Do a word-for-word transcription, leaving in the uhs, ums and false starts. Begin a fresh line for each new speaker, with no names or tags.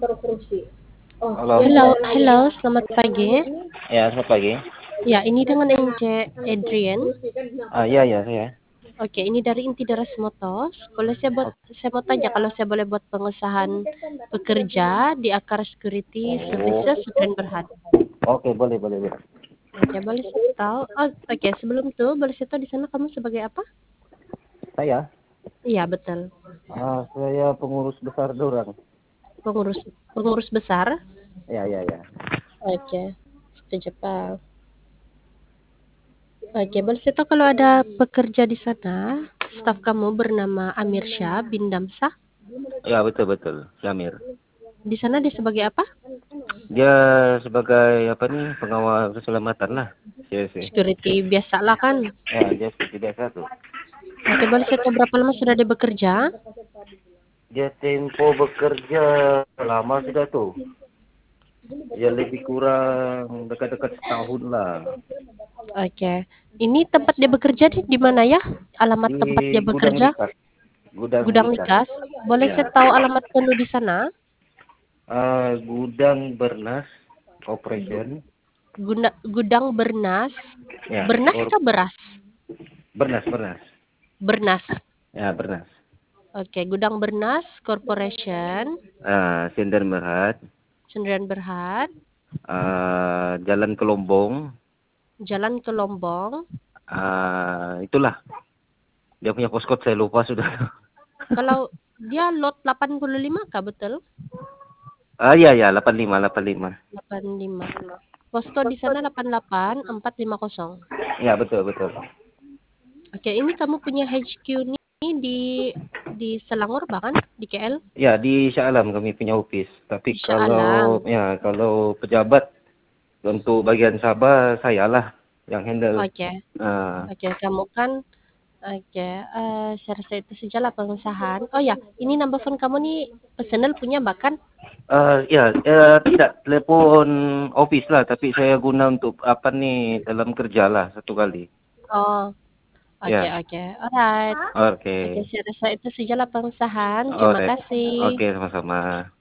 Halo.
Halo, halo, selamat pagi.
Ya, selamat pagi.
Ya, ini dengan Ence Adrian.
Ah, iya, iya, saya.
Oke, ini dari Inti Daras Motos. Boleh saya buat,
O-
saya mau tanya kalau saya boleh buat pengusahaan pekerja di Akar Security
Oh,
Services Sudren Berhad.
oke, boleh, boleh, boleh.
Oke, boleh saya tahu? Oh, oke, sebelum itu boleh saya tahu di sana kamu sebagai apa?
Saya,
Iya, betul.
ah, saya pengurus besar Dorang.
Pengurus pengurus besar.
Ya, ya, ya.
Oke, setuju Pak. Oke, boleh saya tahu kalau ada pekerja di sana, staf kamu bernama Amir Syah bin Damsah.
Ya, betul, betul. Syamir.
Di sana dia sebagai apa?
Dia sebagai apa nih pengawal keselamatan lah. Iya sih.
Security biasa lah kan.
Ya, dia seperti biasa tuh.
Oke, boleh saya tahu berapa lama sudah dia bekerja?
Dia tempo bekerja lama sudah tuh. Ya lebih kurang dekat-dekat setahun lah.
Oke. Ini tempat dia bekerja di, di mana ya? Alamat
Di
tempat dia
gudang
bekerja?
likas. Gudang
Gudang
likas.
Nikas. Boleh
Ya.
saya tahu alamat penuh di sana?
Ah, gudang Bernas Operation.
Guna, gudang Bernas.
Ya,
Bernas
or
atau beras?
Bernas, Bernas.
Bernas.
Ya, Bernas.
Oke, Gudang Bernas Corporation,
Ah, Sinden Berhad.
Sendirian Berhad,
Ah, Jalan ke Lombong.
Jalan ke Lombong.
Ah, itulah. Dia punya postcode saya lupa sudah.
Kalau dia lot delapan puluh lima kah betul?
Ah, iya ya, delapan lima, delapan lima.
delapan lima. Posko di sana delapan delapan empat lima nol.
Ya, betul, betul.
Oke, ini kamu punya H Q nih di di Selangor bahkan di K L?
Ya, di Shah Alam kami punya office. Tapi
Di Shah
kalau
Alam.
ya, kalau pejabat untuk bagian Sabah saya lah yang handle.
Oke,
Ah,
oke kamu kan oke. eh saya rasa itu sajalah pengusahaan. Oh ya, ini number phone kamu nih personal punya bahkan.
Eh ya, eh, tidak telepon office lah, tapi saya guna untuk apa nih dalam kerja lah satu kali.
Oh, oke
Ya,
oke. Alright.
oke,
Oke, saya rasa itu sajalah pengusahaan.
oh,
Terima
right.
kasih.
Oke, sama-sama.